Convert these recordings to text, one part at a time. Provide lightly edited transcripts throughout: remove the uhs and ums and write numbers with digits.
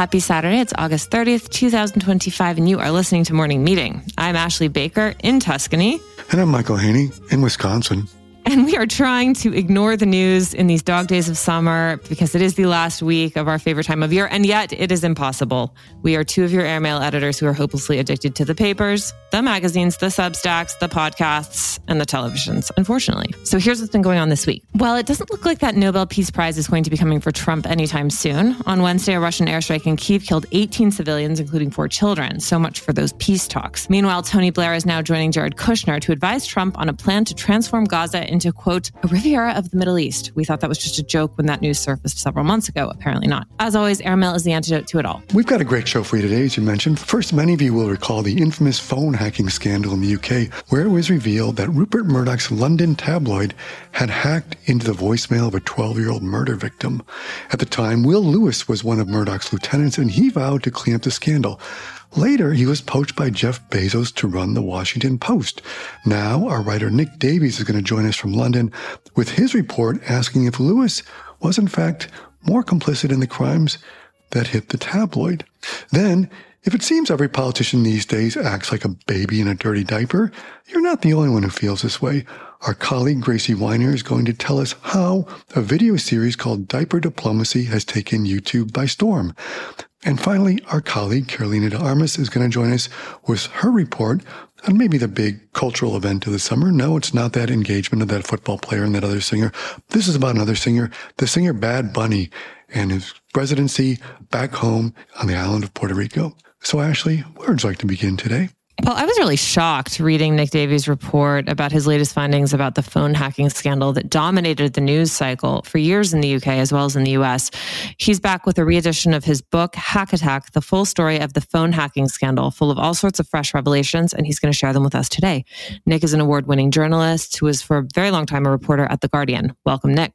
Happy Saturday. It's August 30th, 2025, and you are listening to Morning Meeting. I'm Ashley Baker in Tuscany. And I'm Michael Haney in Wisconsin. And we are trying to ignore the news in these dog days of summer because it is the last week of our favorite time of year, and yet it is impossible. We are two of your airmail editors who are hopelessly addicted to the papers, the magazines, the Substacks, the podcasts, and the televisions, unfortunately. So here's what's been going on this week. Well, it doesn't look like that Nobel Peace Prize is going to be coming for Trump anytime soon. On Wednesday, a Russian airstrike in Kyiv killed 18 civilians, including 4 children. So much for those peace talks. Meanwhile, Tony Blair is now joining Jared Kushner to advise Trump on a plan to transform Gaza into, quote, a Riviera of the Middle East. We thought that was just a joke when that news surfaced several months ago. Apparently not. As always, airmail is the antidote to it all. We've got a great show for you today, as you mentioned. First, many of you will recall the infamous phone hacking scandal in the UK, where it was revealed that Rupert Murdoch's London tabloid had hacked into the voicemail of a 12-year-old murder victim. At the time, Will Lewis was one of Murdoch's lieutenants, and he vowed to clean up the scandal. Later, he was poached by Jeff Bezos to run the Washington Post. Now, our writer Nick Davies is going to join us from London with his report asking if Lewis was, in fact, more complicit in the crimes that hit the tabloid. Then, if it seems every politician these days acts like a baby in a dirty diaper, you're not the only one who feels this way. Our colleague Gracie Weiner is going to tell us how a video series called Diaper Diplomacy has taken YouTube by storm. And finally, our colleague Carolina de Armas is going to join us with her report on maybe the big cultural event of the summer. No, it's not that engagement of that football player and that other singer. This is about another singer, the singer Bad Bunny, and his residency back home on the island of Puerto Rico. So Ashley, where would you like to begin today? Well, I was really shocked reading Nick Davies' report about his latest findings about the phone hacking scandal that dominated the news cycle for years in the UK as well as in the US. He's back with a re-edition of his book, Hack Attack, the full story of the phone hacking scandal, full of all sorts of fresh revelations, and he's going to share them with us today. Nick is an award-winning journalist who was for a very long time a reporter at The Guardian. Welcome, Nick.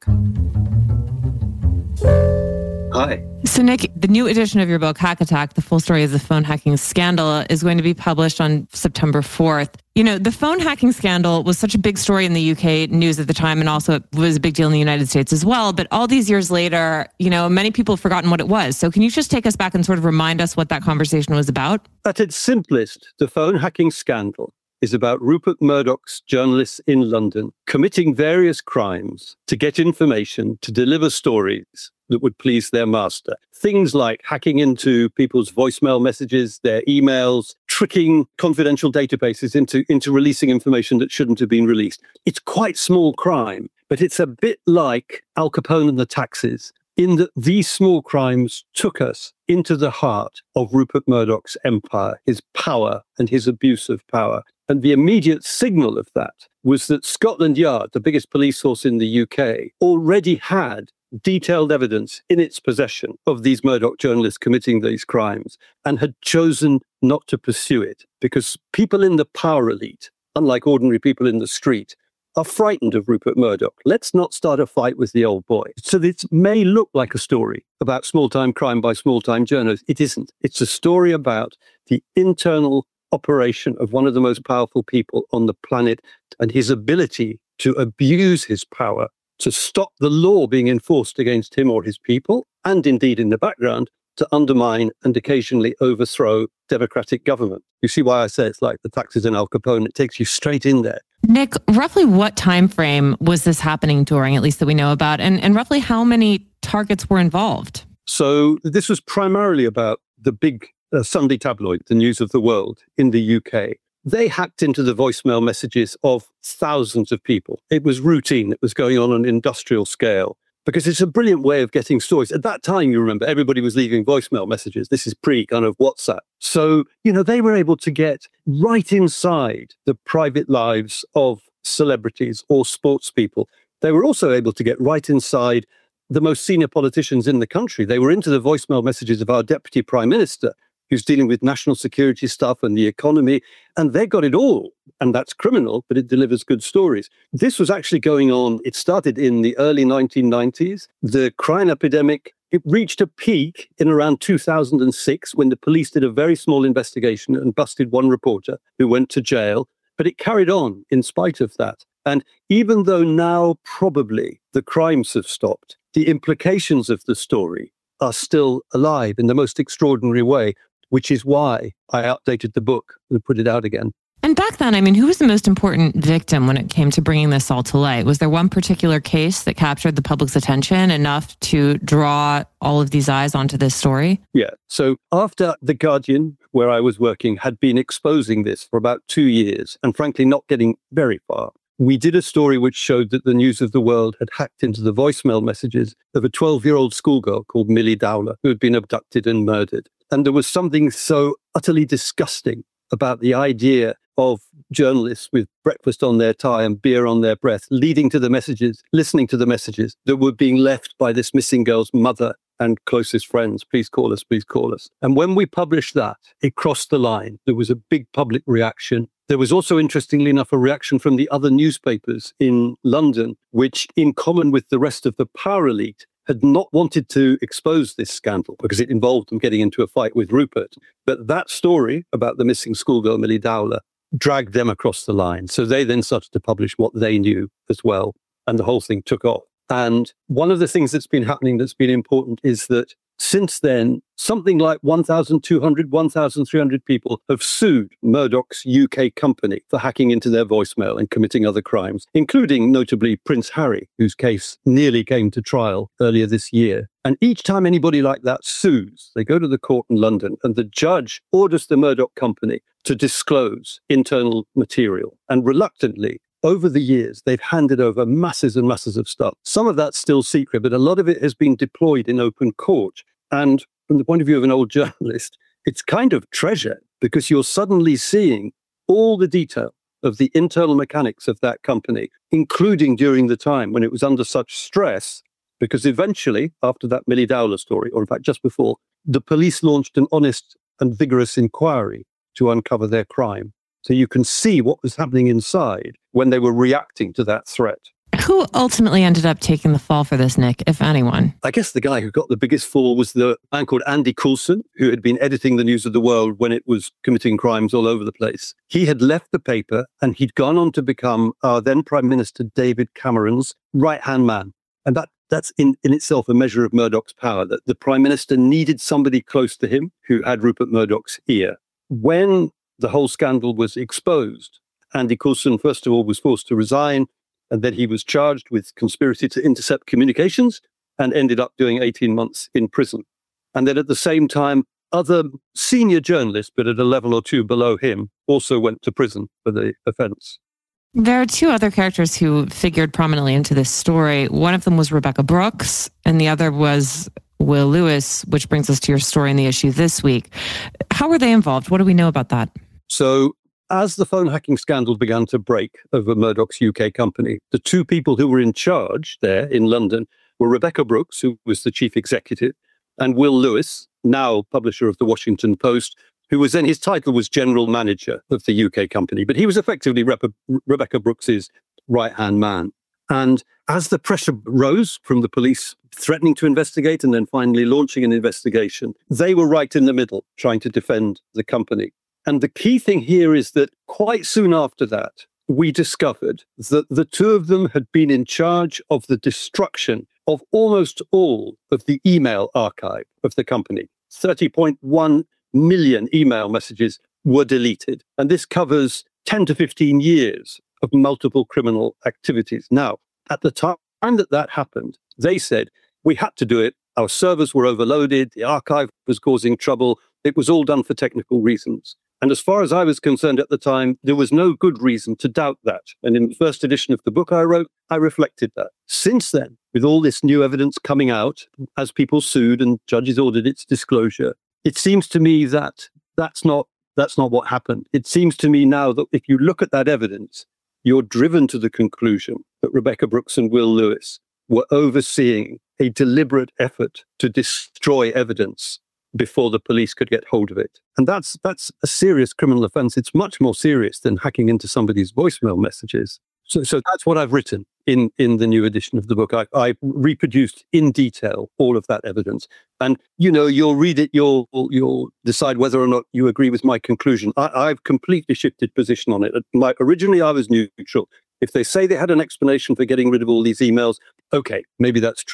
Hi. So, Nick, the new edition of your book, Hack Attack, the full story of the phone hacking scandal, is going to be published on September 4th. You know, the phone hacking scandal was such a big story in the UK news at the time, and also it was a big deal in the United States as well. But all these years later, you know, many people have forgotten what it was. So can you just take us back and sort of remind us what that conversation was about? At its simplest, the phone hacking scandal is about Rupert Murdoch's journalists in London committing various crimes to get information, to deliver stories that would please their master. Things like hacking into people's voicemail messages, their emails, tricking confidential databases into releasing information that shouldn't have been released. It's quite small crime, but it's a bit like Al Capone and the taxes, in that these small crimes took us into the heart of Rupert Murdoch's empire, his power and his abuse of power. And the immediate signal of that was that Scotland Yard, the biggest police force in the UK, already had detailed evidence in its possession of these Murdoch journalists committing these crimes and had chosen not to pursue it because people in the power elite, unlike ordinary people in the street, are frightened of Rupert Murdoch. Let's not start a fight with the old boy. So this may look like a story about small-time crime by small-time journalists. It isn't. It's a story about the internal operation of one of the most powerful people on the planet and his ability to abuse his power to stop the law being enforced against him or his people, and indeed in the background, to undermine and occasionally overthrow democratic government. You see why I say it's like the taxes in Al Capone. It takes you straight in there. Nick, roughly what time frame was this happening during, at least that we know about, and roughly how many targets were involved? So this was primarily about the big Sunday tabloid, The News of the World, in the UK. They hacked into the voicemail messages of thousands of people. It was routine. It was going on an industrial scale because it's a brilliant way of getting stories. At that time, you remember, everybody was leaving voicemail messages. This is pre kind of WhatsApp. So, you know, they were able to get right inside the private lives of celebrities or sports people. They were also able to get right inside the most senior politicians in the country. They were into the voicemail messages of our deputy prime minister, who's dealing with national security stuff and the economy, and they got it all. And that's criminal, but it delivers good stories. This was actually going on. It started in the early 1990s. The crime epidemic, it reached a peak in around 2006 when the police did a very small investigation and busted one reporter who went to jail. But it carried on in spite of that. And even though now probably the crimes have stopped, the implications of the story are still alive in the most extraordinary way, which is why I updated the book and put it out again. And back then, I mean, who was the most important victim when it came to bringing this all to light? Was there one particular case that captured the public's attention enough to draw all of these eyes onto this story? Yeah. So after The Guardian, where I was working, had been exposing this for about 2 years and frankly not getting very far, we did a story which showed that the News of the World had hacked into the voicemail messages of a 12-year-old schoolgirl called Millie Dowler, who had been abducted and murdered. And there was something so utterly disgusting about the idea of journalists with breakfast on their tie and beer on their breath, leading to the messages, listening to the messages that were being left by this missing girl's mother and closest friends. Please call us, please call us. And when we published that, it crossed the line. There was a big public reaction. There was also, interestingly enough, a reaction from the other newspapers in London, which, in common with the rest of the power elite, had not wanted to expose this scandal because it involved them getting into a fight with Rupert. But that story about the missing schoolgirl, Millie Dowler, dragged them across the line. So they then started to publish what they knew as well. And the whole thing took off. And one of the things that's been happening that's been important is that since then, something like 1,200, 1,300 people have sued Murdoch's UK company for hacking into their voicemail and committing other crimes, including notably Prince Harry, whose case nearly came to trial earlier this year. And each time anybody like that sues, they go to the court in London and the judge orders the Murdoch company to disclose internal material. And reluctantly, over the years, they've handed over masses and masses of stuff. Some of that's still secret, but a lot of it has been deployed in open court. And from the point of view of an old journalist, it's kind of treasure because you're suddenly seeing all the detail of the internal mechanics of that company, including during the time when it was under such stress, because eventually, after that Millie Dowler story, or in fact just before, the police launched an honest and vigorous inquiry to uncover their crime. So you can see what was happening inside when they were reacting to that threat. Who ultimately ended up taking the fall for this, Nick, if anyone? I guess the guy who got the biggest fall was the man called Andy Coulson, who had been editing the News of the World when it was committing crimes all over the place. He had left the paper and he'd gone on to become our then Prime Minister David Cameron's right-hand man. And that's in itself a measure of Murdoch's power, that the Prime Minister needed somebody close to him who had Rupert Murdoch's ear. When the whole scandal was exposed, Andy Coulson, first of all, was forced to resign, and then he was charged with conspiracy to intercept communications and ended up doing 18 months in prison. And then at the same time, other senior journalists, but at a level or two below him, also went to prison for the offense. There are two other characters who figured prominently into this story. One of them was Rebekah Brooks, and the other was Will Lewis, which brings us to your story in the issue this week. How were they involved? What do we know about that? So as the phone hacking scandal began to break over Murdoch's UK company, the two people who were in charge there in London were Rebekah Brooks, who was the chief executive, and Will Lewis, now publisher of the Washington Post, who was then, his title was general manager of the UK company, but he was effectively Rebekah Brooks's right-hand man. And as the pressure rose from the police threatening to investigate and then finally launching an investigation, they were right in the middle trying to defend the company. And the key thing here is that quite soon after that, we discovered that the two of them had been in charge of the destruction of almost all of the email archive of the company. 30.1 million email messages were deleted. And this covers 10 to 15 years of multiple criminal activities. Now, at the time that happened, they said, we had to do it. Our servers were overloaded. The archive was causing trouble. It was all done for technical reasons. And as far as I was concerned at the time, there was no good reason to doubt that. And in the first edition of the book I wrote, I reflected that. Since then, with all this new evidence coming out, as people sued and judges ordered its disclosure, it seems to me that that's not what happened. It seems to me now that if you look at that evidence, you're driven to the conclusion that Rebekah Brooks and Will Lewis were overseeing a deliberate effort to destroy evidence before the police could get hold of it. And that's a serious criminal offense. It's much more serious than hacking into somebody's voicemail messages. So that's what I've written in the new edition of the book. I reproduced in detail all of that evidence. And, you'll read it, you'll decide whether or not you agree with my conclusion. I've completely shifted position on it. Originally, I was neutral. If they say they had an explanation for getting rid of all these emails, okay, maybe that's true.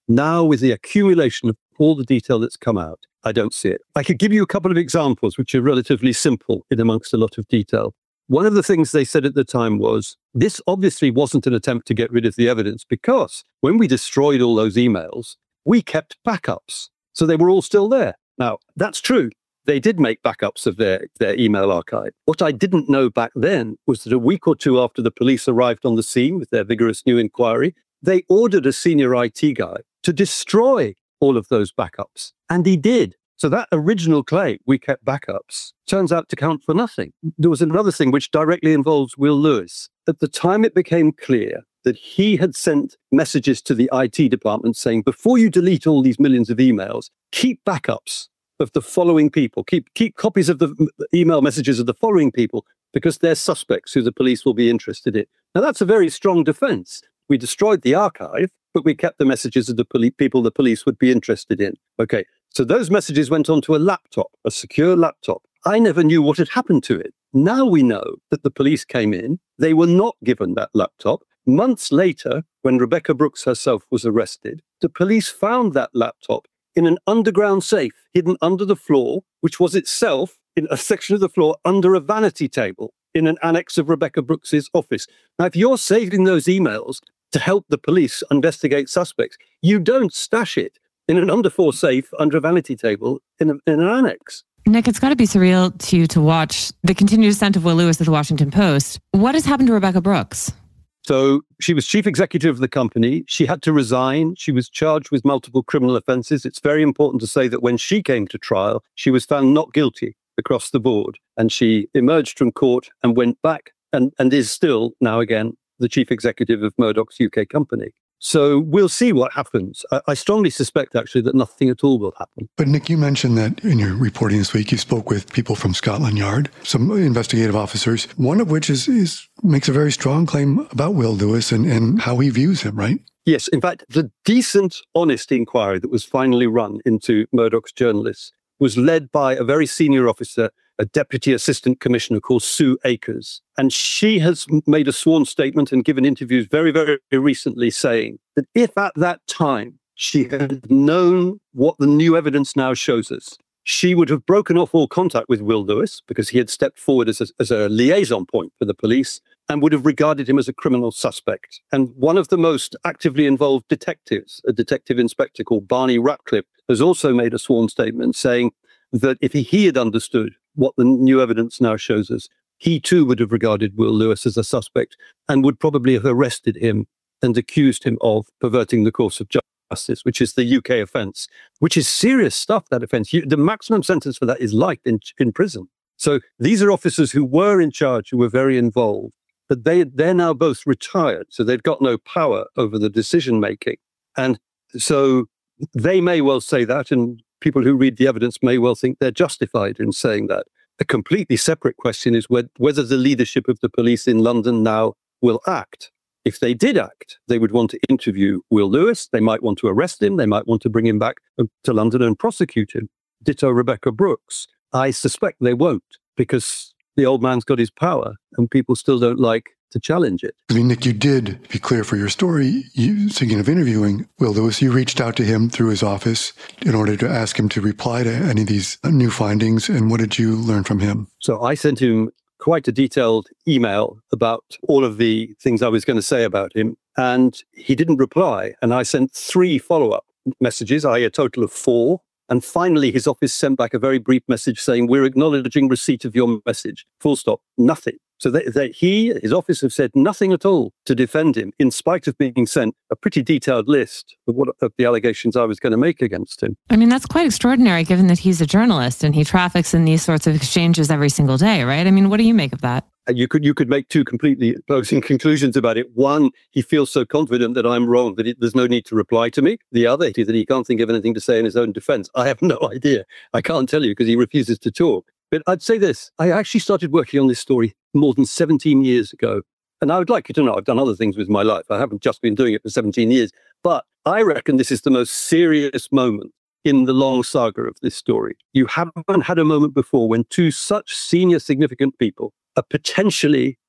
Now, with the accumulation of all the detail that's come out, I don't see it. I could give you a couple of examples, which are relatively simple in amongst a lot of detail. One of the things they said at the time was, this obviously wasn't an attempt to get rid of the evidence, because when we destroyed all those emails, we kept backups. So they were all still there. Now, that's true. They did make backups of their email archive. What I didn't know back then was that a week or two after the police arrived on the scene with their vigorous new inquiry, they ordered a senior IT guy to destroy all of those backups. And he did. So that original claim, we kept backups, turns out to count for nothing. There was another thing which directly involves Will Lewis. At the time it became clear that he had sent messages to the IT department saying, before you delete all these millions of emails, keep backups of the following people, keep copies of the email messages of the following people, because they're suspects who the police will be interested in. Now, that's a very strong defense. We destroyed the archive, but we kept the messages of the people the police would be interested in. Okay, so those messages went onto a laptop, a secure laptop. I never knew what had happened to it. Now we know that the police came in. They were not given that laptop. Months later, when Rebekah Brooks herself was arrested, the police found that laptop in an underground safe hidden under the floor, which was itself in a section of the floor under a vanity table in an annex of Rebekah Brooks's office. Now, if you're saving those emails to help the police investigate suspects, you don't stash it in an underfloor safe under a vanity table in an annex. Nick, it's got to be surreal to you to watch the continued ascent of Will Lewis at the Washington Post. What has happened to Rebekah Brooks? So she was chief executive of the company. She had to resign. She was charged with multiple criminal offenses. It's very important to say that when she came to trial, she was found not guilty across the board. And she emerged from court and went back and is still now again the chief executive of Murdoch's UK company. So we'll see what happens. I strongly suspect, actually, that nothing at all will happen. But Nick, you mentioned that in your reporting this week, you spoke with people from Scotland Yard, some investigative officers, one of which makes a very strong claim about Will Lewis and how he views him, right? Yes. In fact, the decent, honest inquiry that was finally run into Murdoch's journalists was led by a very senior officer, a deputy assistant commissioner called Sue Akers. And she has made a sworn statement and given interviews very, very recently saying that if at that time she had known what the new evidence now shows us, she would have broken off all contact with Will Lewis because he had stepped forward as a liaison point for the police and would have regarded him as a criminal suspect. And one of the most actively involved detectives, a detective inspector called Barney Ratcliffe, has also made a sworn statement saying that if he had understood what the new evidence now shows us, he too would have regarded Will Lewis as a suspect and would probably have arrested him and accused him of perverting the course of justice, which is the UK offence, which is serious stuff, that offence. The maximum sentence for that is life in prison. So these are officers who were in charge, who were very involved, but they're now both retired, so they've got no power over the decision-making. And so they may well say that, and people who read the evidence may well think they're justified in saying that. A completely separate question is whether the leadership of the police in London now will act. If they did act, they would want to interview Will Lewis. They might want to arrest him. They might want to bring him back to London and prosecute him. Ditto Rebekah Brooks. I suspect they won't, because the old man's got his power and people still don't like to challenge it. I mean, Nick, you did, to be clear for your story, thinking of interviewing Will Lewis, you reached out to him through his office in order to ask him to reply to any of these new findings. And what did you learn from him? So I sent him quite a detailed email about all of the things I was going to say about him. And he didn't reply. And I sent 3 follow-up messages, a total of 4. And finally, his office sent back a very brief message saying, we're acknowledging receipt of your message. Full stop. Nothing. So his office have said nothing at all to defend him, in spite of being sent a pretty detailed list of the allegations I was going to make against him. I mean, that's quite extraordinary, given that he's a journalist and he traffics in these sorts of exchanges every single day, right? I mean, what do you make of that? You could make 2 completely opposing conclusions about it. One, he feels so confident that I'm wrong that there's no need to reply to me. The other is that he can't think of anything to say in his own defense. I have no idea. I can't tell you because he refuses to talk. But I'd say this. I actually started working on this story more than 17 years ago. And I would like you to know I've done other things with my life. I haven't just been doing it for 17 years. But I reckon this is the most serious moment in the long saga of this story. You haven't had a moment before when 2 such senior significant people are potentially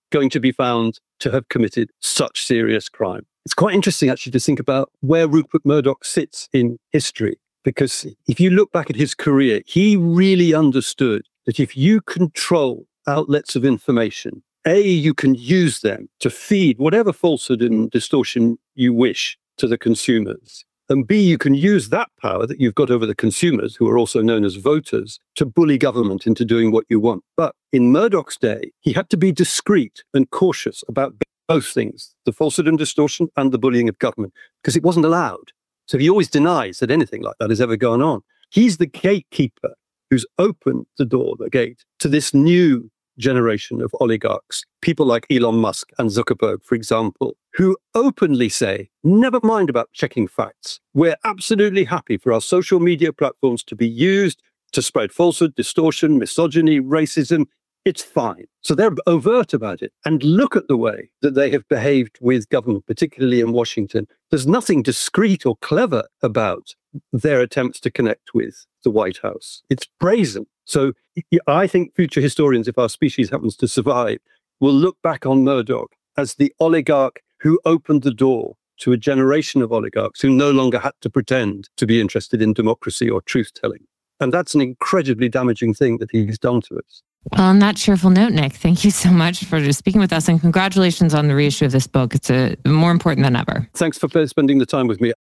going to be found to have committed such serious crime. It's quite interesting, actually, to think about where Rupert Murdoch sits in history, because if you look back at his career, he really understood that if you control outlets of information, A, you can use them to feed whatever falsehood and distortion you wish to the consumers. And B, you can use that power that you've got over the consumers, who are also known as voters, to bully government into doing what you want. But in Murdoch's day, he had to be discreet and cautious about both things, the falsehood and distortion and the bullying of government, because it wasn't allowed. So he always denies that anything like that has ever gone on. He's the gatekeeper who's opened the door, the gate, to this new generation of oligarchs, people like Elon Musk and Zuckerberg, for example, who openly say, never mind about checking facts. We're absolutely happy for our social media platforms to be used to spread falsehood, distortion, misogyny, racism. It's fine. So they're overt about it. And look at the way that they have behaved with government, particularly in Washington. There's nothing discreet or clever about their attempts to connect with the White House. It's brazen. So I think future historians, if our species happens to survive, will look back on Murdoch as the oligarch who opened the door to a generation of oligarchs who no longer had to pretend to be interested in democracy or truth-telling. And that's an incredibly damaging thing that he's done to us. Well, on that cheerful note, Nick, thank you so much for speaking with us, and congratulations on the reissue of this book. It's more important than ever. Thanks for spending the time with me.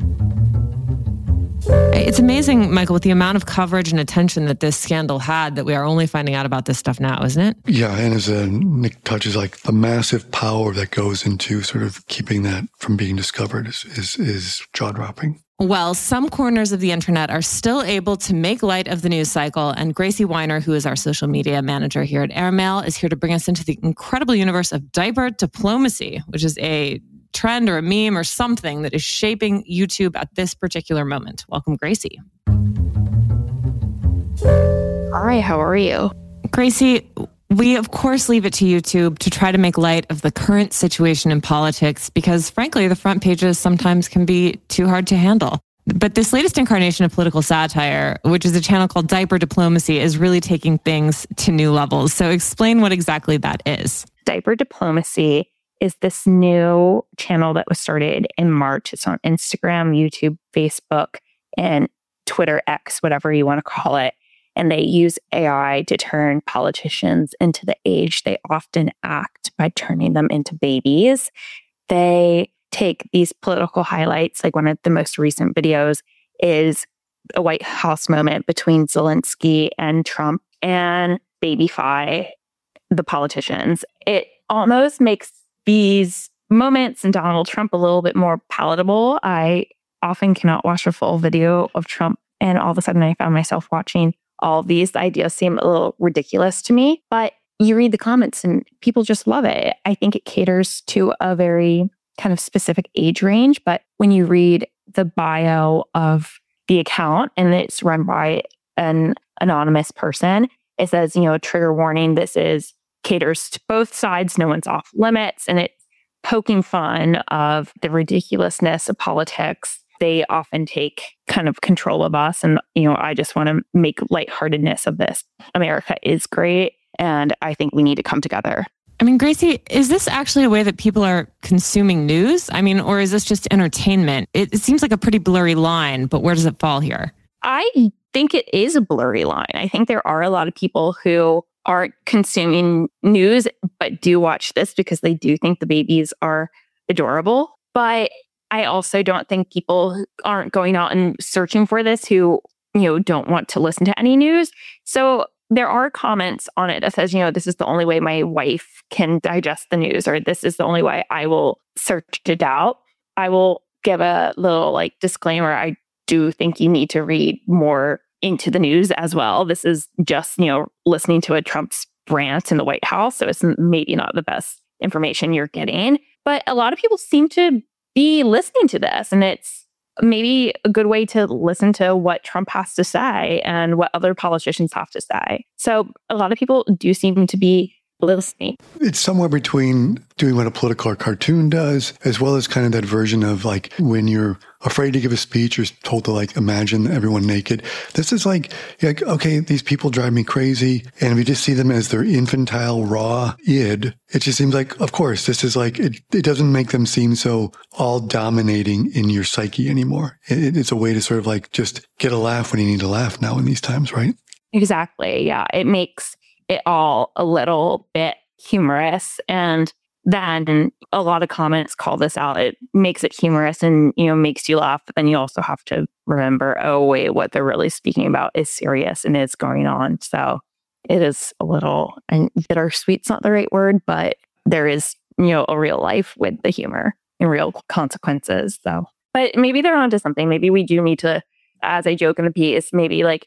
It's amazing, Michael, with the amount of coverage and attention that this scandal had, that we are only finding out about this stuff now, isn't it? Yeah, and as Nick touches, like the massive power that goes into sort of keeping that from being discovered is jaw-dropping. Well, some corners of the internet are still able to make light of the news cycle, and Gracie Weiner, who is our social media manager here at Airmail, is here to bring us into the incredible universe of diaper diplomacy, which is a trend or a meme or something that is shaping YouTube at this particular moment. Welcome, Gracie. Hi, how are you? Gracie, we of course leave it to YouTube to try to make light of the current situation in politics because, frankly, the front pages sometimes can be too hard to handle. But this latest incarnation of political satire, which is a channel called Diaper Diplomacy, is really taking things to new levels. So explain what exactly that is. Diaper Diplomacy is this new channel that was started in March. It's on Instagram, YouTube, Facebook, and Twitter X, whatever you want to call it. And they use AI to turn politicians into the age they often act by turning them into babies. They take these political highlights, like one of the most recent videos is a White House moment between Zelensky and Trump, and babyfy the politicians. It almost makes these moments and Donald Trump a little bit more palatable. I often cannot watch a full video of Trump, and all of a sudden I found myself watching all of these. The ideas seem a little ridiculous to me, but you read the comments and people just love it. I think it caters to a very kind of specific age range, but when you read the bio of the account and it's run by an anonymous person, it says, trigger warning, this is caters to both sides, no one's off limits, and it's poking fun of the ridiculousness of politics. They often take kind of control of us. And, I just want to make lightheartedness of this. America is great. And I think we need to come together. I mean, Gracie, is this actually a way that people are consuming news? I mean, or is this just entertainment? It seems like a pretty blurry line, but where does it fall here? I think it is a blurry line. I think there are a lot of people who aren't consuming news, but do watch this because they do think the babies are adorable. But I also don't think people aren't going out and searching for this who, don't want to listen to any news. So there are comments on it that says, this is the only way my wife can digest the news, or this is the only way I will search it out. I will give a little disclaimer. I do think you need to read more into the news as well. This is just, listening to a Trump's rant in the White House. So it's maybe not the best information you're getting, but a lot of people seem to be listening to this, and it's maybe a good way to listen to what Trump has to say and what other politicians have to say. So a lot of people do seem to be listening. It's somewhere between doing what a political cartoon does, as well as kind of that version of like when you're afraid to give a speech or told to like imagine everyone naked. This is like, okay, these people drive me crazy. And if you just see them as their infantile, raw id, it just seems like, of course, this is like, it doesn't make them seem so all dominating in your psyche anymore. It's a way to sort of like just get a laugh when you need to laugh now in these times, right? Exactly. Yeah. It makes it all a little bit humorous. And then a lot of comments call this out. It makes it humorous and, makes you laugh. But then you also have to remember, oh, wait, what they're really speaking about is serious and is going on. So it is a little, and bittersweet's not the right word, but there is, a real life with the humor and real consequences. So, but maybe they're onto something. Maybe we do need to, as I joke in the piece, maybe like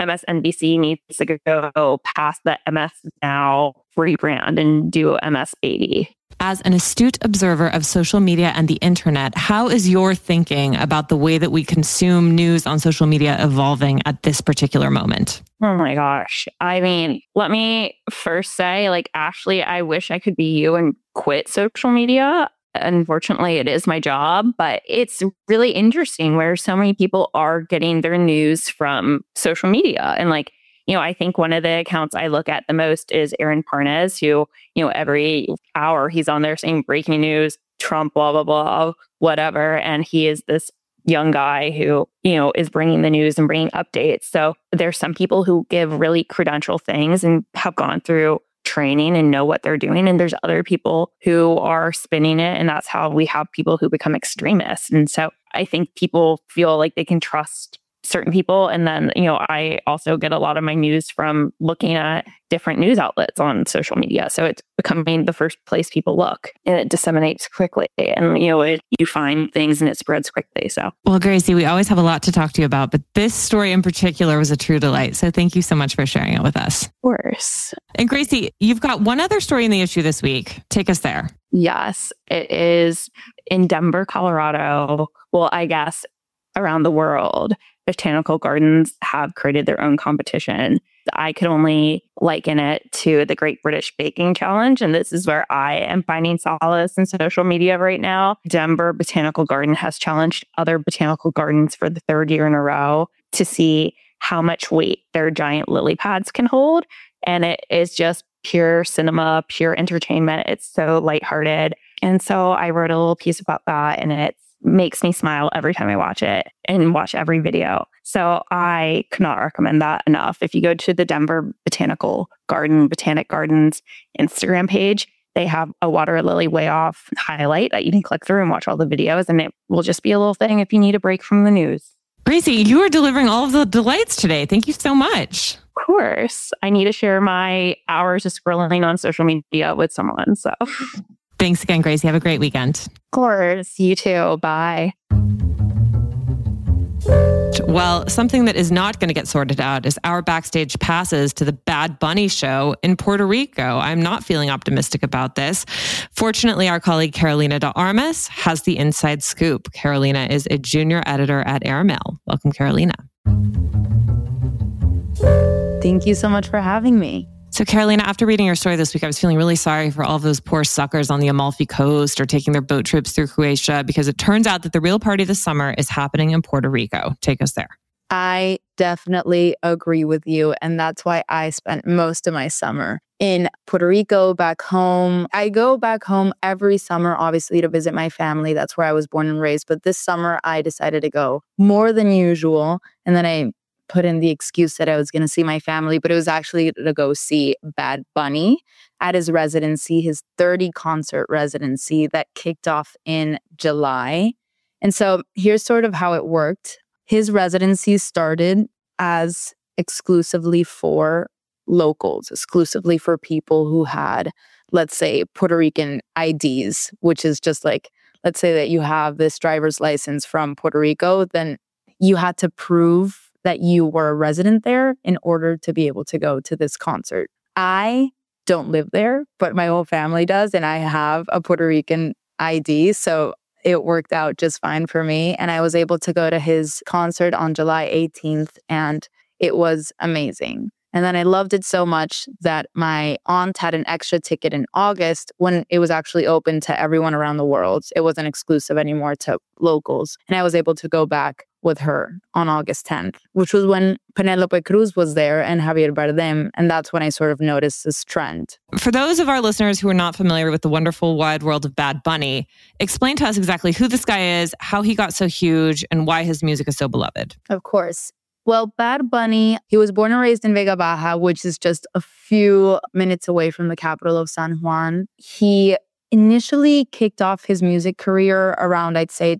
MSNBC needs to go past the MS Now rebrand and do MS Baby. As an astute observer of social media and the internet, how is your thinking about the way that we consume news on social media evolving at this particular moment? Oh my gosh. I mean, let me first say, like, Ashley, I wish I could be you and quit social media. Unfortunately, it is my job, but it's really interesting where so many people are getting their news from social media. And like, I think one of the accounts I look at the most is Aaron Parnes, who, every hour he's on there saying breaking news, Trump, blah, blah, blah, whatever. And he is this young guy who, is bringing the news and bringing updates. So there's some people who give really credential things and have gone through training and know what they're doing. And there's other people who are spinning it. And that's how we have people who become extremists. And so I think people feel like they can trust certain people. And then, I also get a lot of my news from looking at different news outlets on social media. So it's becoming the first place people look, and it disseminates quickly. And, you find things and it spreads quickly. So, well, Gracie, we always have a lot to talk to you about, but this story in particular was a true delight. So thank you so much for sharing it with us. Of course. And Gracie, you've got one other story in the issue this week. Take us there. Yes, it is in Denver, Colorado. Well, I guess around the world. Botanical gardens have created their own competition. I could only liken it to the Great British Baking Challenge. And this is where I am finding solace in social media right now. Denver Botanical Garden has challenged other botanical gardens for the third year in a row to see how much weight their giant lily pads can hold. And it is just pure cinema, pure entertainment. It's so lighthearted. And so I wrote a little piece about that, and it makes me smile every time I watch it and watch every video. So I could not recommend that enough. If you go to the Denver Botanical Garden, Botanic Gardens Instagram page, they have a water lily way off highlight that you can click through and watch all the videos. And it will just be a little thing if you need a break from the news. Gracie, you are delivering all of the delights today. Thank you so much. Of course. I need to share my hours of scrolling on social media with someone. So thanks again, Gracie. Have a great weekend. Of course. You too. Bye. Well, something that is not going to get sorted out is our backstage passes to the Bad Bunny show in Puerto Rico. I'm not feeling optimistic about this. Fortunately, our colleague Carolina de Armas has the inside scoop. Carolina is a junior editor at Airmail. Welcome, Carolina. Thank you so much for having me. So Carolina, after reading your story this week, I was feeling really sorry for all of those poor suckers on the Amalfi Coast or taking their boat trips through Croatia, because it turns out that the real party this summer is happening in Puerto Rico. Take us there. I definitely agree with you. And that's why I spent most of my summer in Puerto Rico, back home. I go back home every summer, obviously, to visit my family. That's where I was born and raised. But this summer, I decided to go more than usual. And then I put in the excuse that I was going to see my family, but it was actually to go see Bad Bunny at his residency, his 30 concert residency that kicked off in July. And so here's sort of how it worked. His residency started as exclusively for locals, exclusively for people who had, let's say, Puerto Rican IDs, which is just like, let's say that you have this driver's license from Puerto Rico, then you had to prove that you were a resident there in order to be able to go to this concert. I don't live there, but my whole family does, and I have a Puerto Rican ID, so it worked out just fine for me. And I was able to go to his concert on July 18th, and it was amazing. And then I loved it so much that my aunt had an extra ticket in August when it was actually open to everyone around the world. It wasn't exclusive anymore to locals. And I was able to go back with her on August 10th, which was when Penelope Cruz was there and Javier Bardem. And that's when I sort of noticed this trend. For those of our listeners who are not familiar with the wonderful wide world of Bad Bunny, explain to us exactly who this guy is, how he got so huge, and why his music is so beloved. Of course. Well, Bad Bunny, he was born and raised in Vega Baja, which is just a few minutes away from the capital of San Juan. He initially kicked off his music career around, I'd say,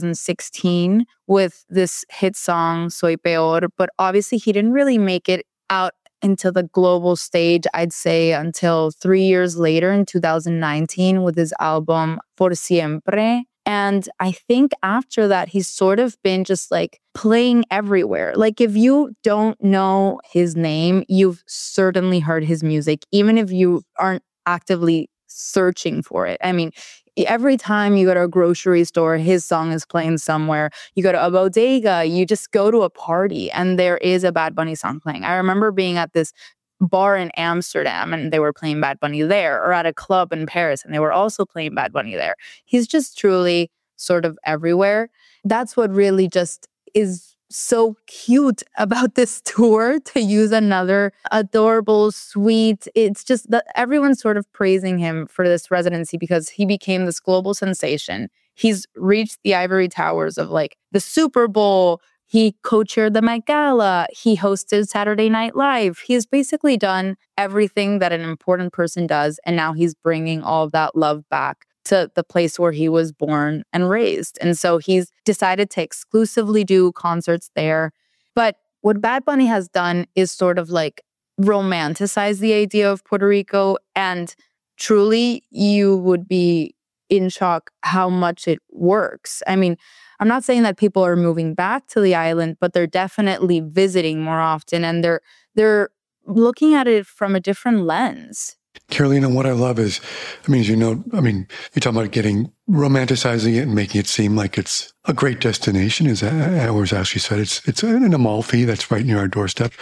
2016 with this hit song, Soy Peor. But obviously, he didn't really make it out into the global stage, I'd say, until 3 years later in 2019 with his album Por Siempre. And I think after that, he's sort of been just like playing everywhere. Like if you don't know his name, you've certainly heard his music, even if you aren't actively searching for it. I mean, every time you go to a grocery store, his song is playing somewhere. You go to a bodega, you just go to a party and there is a Bad Bunny song playing. I remember being at this bar in Amsterdam and they were playing Bad Bunny there, or at a club in Paris and they were also playing Bad Bunny there. He's just truly sort of everywhere. That's what really just is so cute about this tour, to use another adorable, sweet. It's just that everyone's sort of praising him for this residency because he became this global sensation. He's reached the ivory towers of like the Super Bowl. He co-chaired the Met Gala. He hosted Saturday Night Live. He's basically done everything that an important person does. And now he's bringing all of that love back to the place where he was born and raised. And so he's decided to exclusively do concerts there. But what Bad Bunny has done is sort of like romanticize the idea of Puerto Rico. And truly, you would be in shock how much it works. I mean, I'm not saying that people are moving back to the island, but they're definitely visiting more often and they're looking at it from a different lens. Carolina, what I love is, you're talking about romanticizing it and making it seem like it's a great destination, as Ashley said. It's in Amalfi, that's right near our doorstep.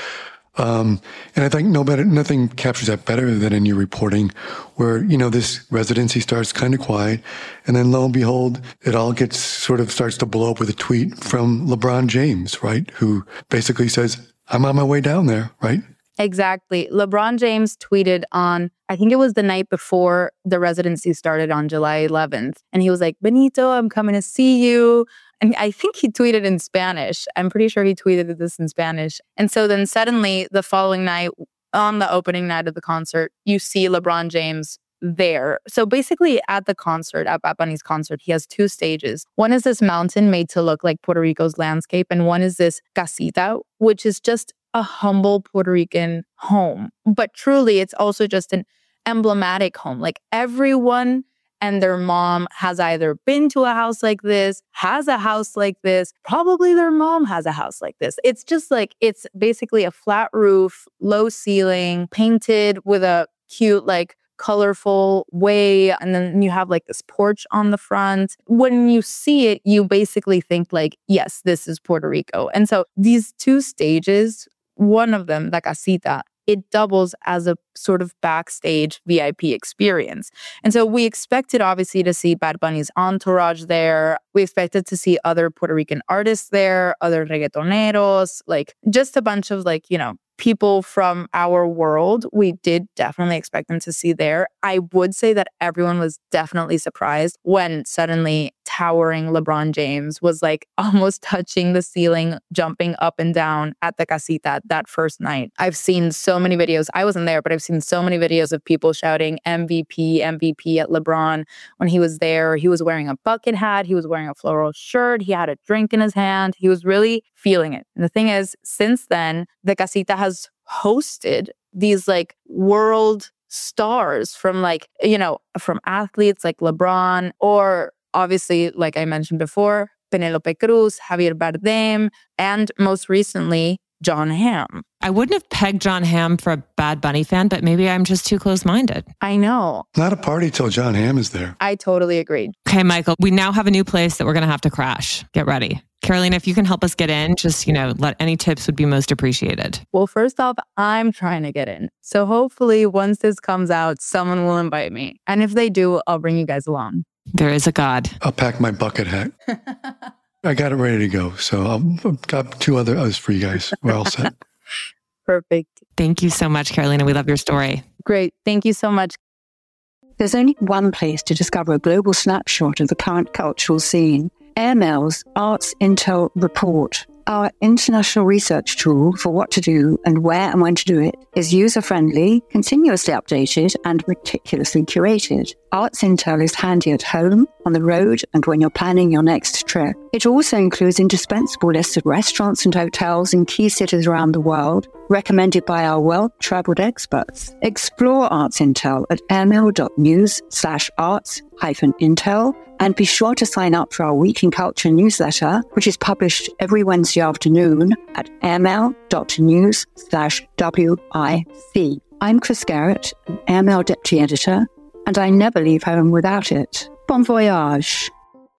And I think nothing captures that better than in your reporting where, this residency starts kind of quiet. And then lo and behold, it all starts to blow up with a tweet from LeBron James, right? Who basically says, I'm on my way down there, right? Exactly. LeBron James tweeted on, I think it was the night before the residency started on July 11th. And he was like, Benito, I'm coming to see you. And I think he tweeted in Spanish. I'm pretty sure he tweeted this in Spanish. And so then suddenly the following night, on the opening night of the concert, you see LeBron James there. So basically at the concert, at Bad Bunny's concert, he has two stages. One is this mountain made to look like Puerto Rico's landscape. And one is this casita, which is just a humble Puerto Rican home. But truly, it's also just an emblematic home. Like everyone and their mom has either been to a house like this, has a house like this, probably their mom has a house like this. It's just like, it's basically a flat roof, low ceiling, painted with a cute, like colorful way. And then you have like this porch on the front. When you see it, you basically think like, yes, this is Puerto Rico. And so these two stages, one of them, La Casita, it doubles as a sort of backstage VIP experience. And so we expected obviously to see Bad Bunny's entourage there. We expected to see other Puerto Rican artists there, other reggaetoneros, like just a bunch of people from our world. We did definitely expect them to see there. I would say that everyone was definitely surprised when suddenly towering LeBron James was like almost touching the ceiling, jumping up and down at the casita that first night. I've seen so many videos. I wasn't there, but I've seen so many videos of people shouting MVP, MVP at LeBron when he was there. He was wearing a bucket hat. He was wearing a floral shirt. He had a drink in his hand. He was really feeling it. And the thing is, since then, the casita has hosted these like world stars from from athletes like LeBron, or obviously, like I mentioned before, Penelope Cruz, Javier Bardem, and most recently, Jon Hamm. I wouldn't have pegged Jon Hamm for a Bad Bunny fan, but maybe I'm just too close-minded. I know. Not a party till Jon Hamm is there. I totally agree. Okay, Michael, we now have a new place that we're going to have to crash. Get ready. Carolina, if you can help us get in, just, let any tips would be most appreciated. Well, first off, I'm trying to get in. So hopefully once this comes out, someone will invite me. And if they do, I'll bring you guys along. There is a God. I'll pack my bucket hat. I got it ready to go. So I've got 2 others for you guys. We're all set. Perfect. Thank you so much, Carolina. We love your story. Great. Thank you so much. There's only one place to discover a global snapshot of the current cultural scene. Airmail's Arts Intel Report, our international research tool for what to do and where and when to do it, is user-friendly, continuously updated, and meticulously curated. Arts Intel is handy at home, on the road, and when you're planning your next trip. It also includes indispensable lists of restaurants and hotels in key cities around the world, recommended by our well-traveled experts. Explore Arts Intel at airmail.news/arts-intel, and be sure to sign up for our Week in Culture newsletter, which is published every Wednesday afternoon at airmail.news/WIC. I'm Chris Garrett, an Airmail Deputy Editor, and I never leave home without it. Bon voyage.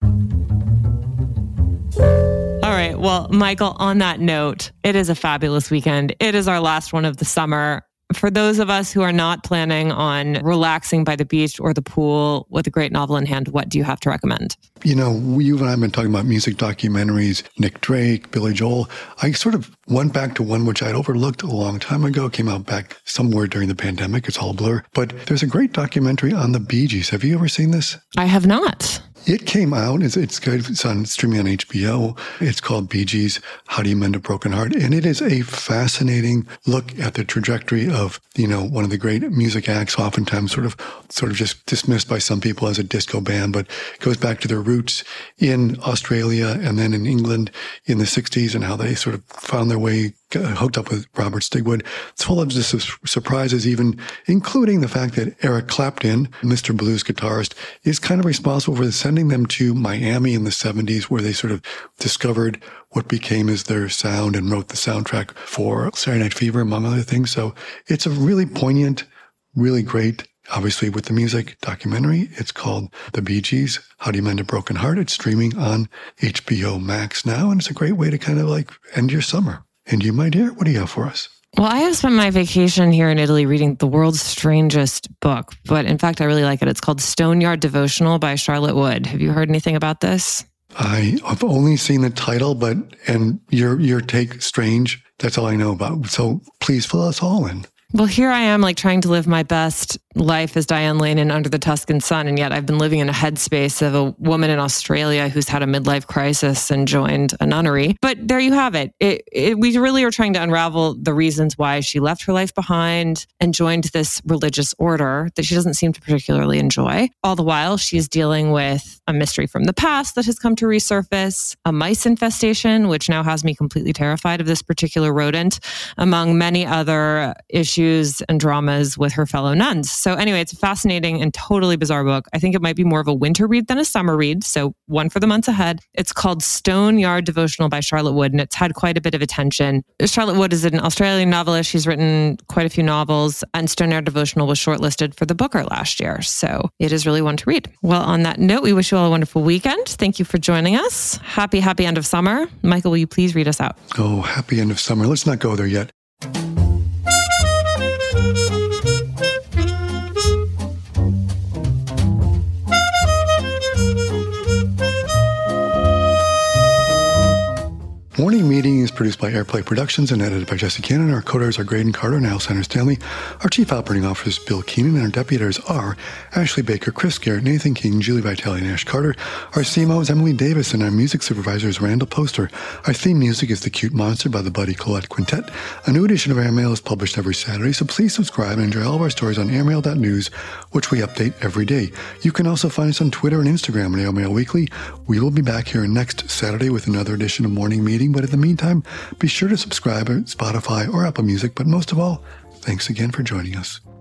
All right. Well, Michael, on that note, it is a fabulous weekend. It is our last one of the summer. For those of us who are not planning on relaxing by the beach or the pool with a great novel in hand, what do you have to recommend? You and I have been talking about music documentaries, Nick Drake, Billy Joel. I sort of went back to one which I'd overlooked a long time ago. It came out back somewhere during the pandemic. It's all a blur. But there's a great documentary on the Bee Gees. Have you ever seen this? I have not. It came out. It's good. It's on streaming on HBO. It's called Bee Gees, How Do You Mend a Broken Heart? And it is a fascinating look at the trajectory of, one of the great music acts, oftentimes sort of just dismissed by some people as a disco band, but it goes back to their roots in Australia and then in England in the 60s and how they sort of found their way, hooked up with Robert Stigwood. It's full of just surprises, even including the fact that Eric Clapton, Mr. Blues guitarist, is kind of responsible for sending them to Miami in the 70s, where they sort of discovered what became as their sound and wrote the soundtrack for Saturday Night Fever, among other things. So it's a really poignant, really great, obviously with the music, documentary. It's called The Bee Gees, How Do You Mend a Broken Heart? It's streaming on HBO Max now, and it's a great way to kind of end your summer. And you, my dear, what do you have for us? Well, I have spent my vacation here in Italy reading the world's strangest book, but in fact, I really like it. It's called Stoneyard Devotional by Charlotte Wood. Have you heard anything about this? I have only seen the title, and your take, strange. That's all I know about. So please fill us all in. Well, here I am trying to live my best life as Diane Lane in Under the Tuscan Sun, and yet I've been living in a headspace of a woman in Australia who's had a midlife crisis and joined a nunnery. But there you have it. We really are trying to unravel the reasons why she left her life behind and joined this religious order that she doesn't seem to particularly enjoy. All the while, she's dealing with a mystery from the past that has come to resurface, a mice infestation, which now has me completely terrified of this particular rodent, among many other issues and dramas with her fellow nuns. So anyway, it's a fascinating and totally bizarre book. I think it might be more of a winter read than a summer read. So one for the months ahead. It's called Stoneyard Devotional by Charlotte Wood, and it's had quite a bit of attention. Charlotte Wood is an Australian novelist. She's written quite a few novels, and Stoneyard Devotional was shortlisted for the Booker last year. So it is really one to read. Well, on that note, we wish you all a wonderful weekend. Thank you for joining us. Happy end of summer. Michael, will you please read us out? Oh, happy end of summer. Let's not go there yet. Morning Meeting is produced by Airplay Productions and edited by Jesse Cannon. Our coders are Graydon Carter and Alexander Stanley. Our Chief Operating Officer is Bill Keenan, and our deputy editors are Ashley Baker, Chris Garrett, Nathan King, Julie Vitale, and Ash Carter. Our CMO is Emily Davis, and our music supervisor is Randall Poster. Our theme music is The Cute Monster by the Buddy Collette Quintet. A new edition of Airmail is published every Saturday, so please subscribe and enjoy all of our stories on airmail.news, which we update every day. You can also find us on Twitter and Instagram at Airmail Weekly. We will be back here next Saturday with another edition of Morning Meeting, but in the meantime, be sure to subscribe at Spotify or Apple Music. But most of all, thanks again for joining us.